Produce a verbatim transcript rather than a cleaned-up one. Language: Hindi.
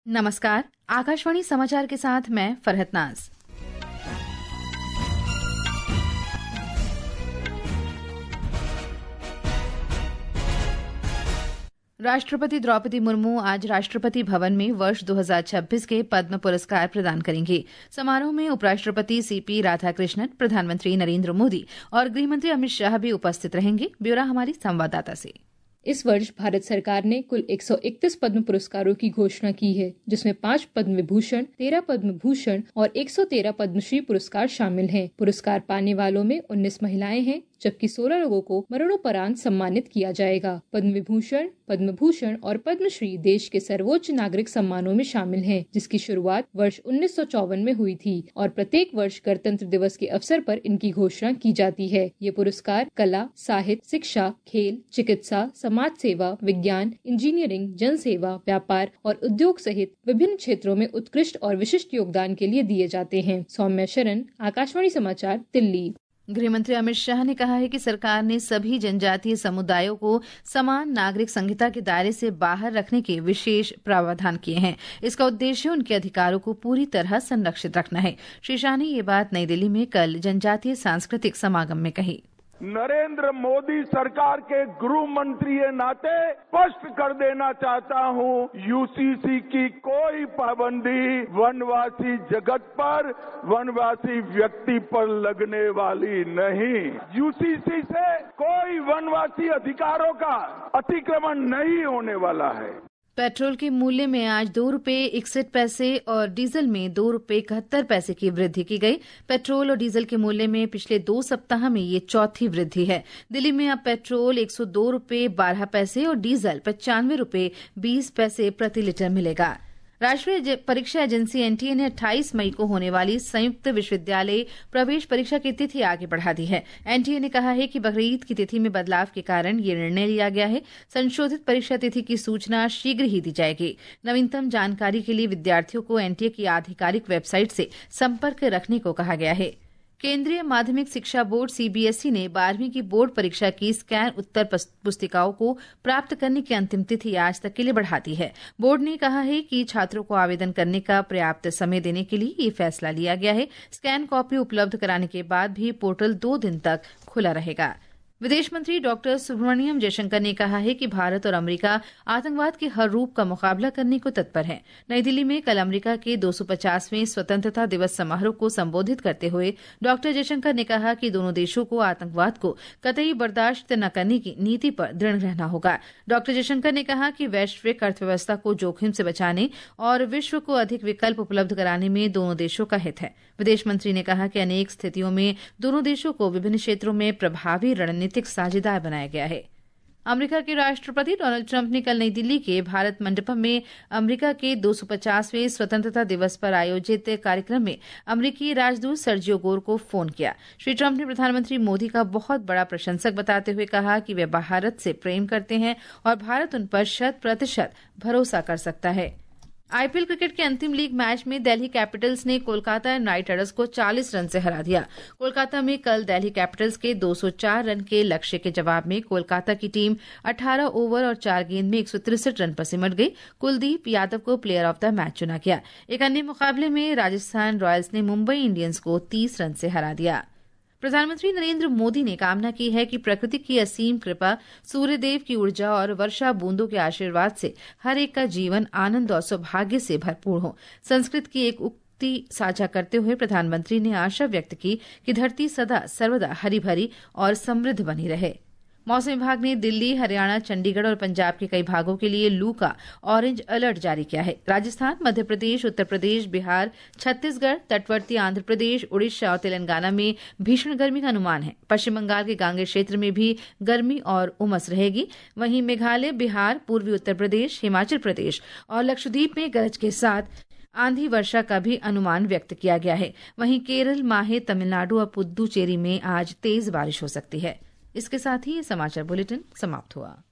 नमस्कार, आकाशवाणी समाचार के साथ मैं फरहत नाज। राष्ट्रपति द्रौपदी मुर्मू आज राष्ट्रपति भवन में वर्ष दो हज़ार छब्बीस के पद्म पुरस्कार प्रदान करेंगे। समारोह में उपराष्ट्रपति सीपी राधाकृष्णन, प्रधानमंत्री नरेंद्र मोदी और गृहमंत्री अमित शाह भी उपस्थित रहेंगे। ब्यौरा हमारी संवाददाता से। इस वर्ष भारत सरकार ने कुल एक सौ इकतीस पद्म पुरस्कारों की घोषणा की है, जिसमें पाँच पद्म विभूषण, तेरह पद्म भूषण और एक सौ तेरह पद्मश्री पुरस्कार शामिल हैं। पुरस्कार पाने वालों में उन्नीस महिलाएं हैं, जबकि सोलह लोगों को मरणोपरांत सम्मानित किया जाएगा। पद्म विभूषण, पद्म भूषण और पद्मश्री देश के सर्वोच्च नागरिक सम्मानों में शामिल हैं, जिसकी शुरुआत वर्ष उन्नीस सौ चौवन में हुई थी और प्रत्येक वर्ष गणतंत्र दिवस के अवसर पर इनकी घोषणा की जाती है। ये पुरस्कार कला, साहित्य, शिक्षा, खेल, चिकित्सा, समाज सेवा, विज्ञान, इंजीनियरिंग, जन सेवा, व्यापार और उद्योग सहित विभिन्न क्षेत्रों में उत्कृष्ट और विशिष्ट योगदान के लिए दिए जाते हैं। सौम्या शरण, आकाशवाणी समाचार, दिल्ली। गृहमंत्री अमित शाह ने कहा है कि सरकार ने सभी जनजातीय समुदायों को समान नागरिक संहिता के दायरे से बाहर रखने के विशेष प्रावधान किए हैं। इसका उद्देश्य उनके अधिकारों को पूरी तरह संरक्षित रखना है। श्री शाह ने ये बात नई दिल्ली में कल जनजातीय सांस्कृतिक समागम में कही। नरेंद्र मोदी सरकार के गृह मंत्री के नाते स्पष्ट कर देना चाहता हूं, यूसीसी की कोई पाबंदी वनवासी जगत पर, वनवासी व्यक्ति पर लगने वाली नहीं। यूसीसी से कोई वनवासी अधिकारों का अतिक्रमण नहीं होने वाला है। पेट्रोल के मूल्य में आज दो रुपये इकसठ पैसे और डीजल में दो रुपये इकहत्तर पैसे की वृद्धि की गई। पेट्रोल और डीजल के मूल्य में पिछले दो सप्ताह में ये चौथी वृद्धि है। दिल्ली में अब पेट्रोल एक सौ दो रुपये बारह पैसे और डीजल पचानवे रुपये बीस पैसे प्रति लीटर मिलेगा। राष्ट्रीय परीक्षा एजेंसी एनटीए ने अट्ठाईस मई को होने वाली संयुक्त विश्वविद्यालय प्रवेश परीक्षा की तिथि आगे बढ़ा दी है। एनटीए ने कहा है कि बकरीद की तिथि में बदलाव के कारण ये निर्णय लिया गया है। संशोधित परीक्षा तिथि की सूचना शीघ्र ही दी जाएगी। नवीनतम जानकारी के लिए विद्यार्थियों को एनटीए की आधिकारिक वेबसाइट से संपर्क रखने को कहा गया है। केंद्रीय माध्यमिक शिक्षा बोर्ड सीबीएसई ने बारहवीं की बोर्ड परीक्षा की स्कैन उत्तर पुस्तिकाओं को प्राप्त करने की अंतिम तिथि आज तक के लिए बढ़ा दी है। बोर्ड ने कहा है कि छात्रों को आवेदन करने का पर्याप्त समय देने के लिए ये फैसला लिया गया है। स्कैन कॉपी उपलब्ध कराने के बाद भी पोर्टल दो दिन तक खुला रहेगा। विदेश मंत्री डॉक्टर सुब्रमण्यम जयशंकर ने कहा है कि भारत और अमेरिका आतंकवाद के हर रूप का मुकाबला करने को तत्पर हैं। नई दिल्ली में कल अमेरिका के दो सौ पचासवें स्वतंत्रता दिवस समारोह को संबोधित करते हुए डॉक्टर जयशंकर ने कहा कि दोनों देशों को आतंकवाद को कतई बर्दाश्त न करने की नीति पर दृढ़ रहना होगा। डॉक्टर जयशंकर ने कहा कि वैश्विक अर्थव्यवस्था को जोखिम से बचाने और विश्व को अधिक विकल्प उपलब्ध कराने में दोनों देशों का हित है। विदेश मंत्री ने कहा कि अनेक स्थितियों में दोनों देशों को विभिन्न क्षेत्रों में प्रभावी रणनीतिक साझेदार बनाया गया है। अमेरिका के राष्ट्रपति डोनाल्ड ट्रंप ने कल नई दिल्ली के भारत मंडपम में अमेरिका के दो सौ पचासवें स्वतंत्रता दिवस पर आयोजित कार्यक्रम में अमेरिकी राजदूत सर्जियो गोर को फोन किया। श्री ट्रंप ने प्रधानमंत्री मोदी का बहुत बड़ा प्रशंसक बताते हुए कहा कि वे भारत से प्रेम करते हैं और भारत उन पर शत प्रतिशत भरोसा कर सकता है। आईपीएल क्रिकेट के अंतिम लीग मैच में दिल्ली कैपिटल्स ने कोलकाता नाइट राइडर्स को चालीस रन से हरा दिया। कोलकाता में कल दिल्ली कैपिटल्स के दो सौ चार रन के लक्ष्य के जवाब में कोलकाता की टीम अठारह ओवर और चार गेंद में एक सौ तिरसठ रन पर सिमट गई। कुलदीप यादव को प्लेयर ऑफ द मैच चुना गया। एक अन्य मुकाबले में राजस्थान रॉयल्स ने मुंबई इंडियंस को तीस रन से हरा दिया। प्रधानमंत्री नरेंद्र मोदी ने कामना की है कि प्रकृति की असीम कृपा, सूर्यदेव की ऊर्जा और वर्षा बूंदों के आशीर्वाद से हर एक का जीवन आनंद और सौभाग्य से भरपूर हो। संस्कृत की एक उक्ति साझा करते हुए प्रधानमंत्री ने आशा व्यक्त की कि धरती सदा सर्वदा हरी भरी और समृद्ध बनी रहे। मौसम विभाग ने दिल्ली, हरियाणा, चंडीगढ़ और पंजाब के कई भागों के लिए लू का ऑरेंज अलर्ट जारी किया है। राजस्थान, मध्य प्रदेश, उत्तर प्रदेश, बिहार, छत्तीसगढ़, तटवर्ती आंध्र प्रदेश, उड़ीसा और तेलंगाना में भीषण गर्मी का अनुमान है। पश्चिम बंगाल के गांगे क्षेत्र में भी गर्मी और उमस रहेगी। वहीं मेघालय, बिहार, पूर्वी उत्तर प्रदेश, हिमाचल प्रदेश और लक्षद्वीप में गरज के साथ आंधी वर्षा का भी अनुमान व्यक्त किया गया है। वहीं केरल, माहे, तमिलनाडु और पुद्दुचेरी में आज तेज बारिश हो सकती है। इसके साथ ही ये समाचार बुलेटिन समाप्त हुआ।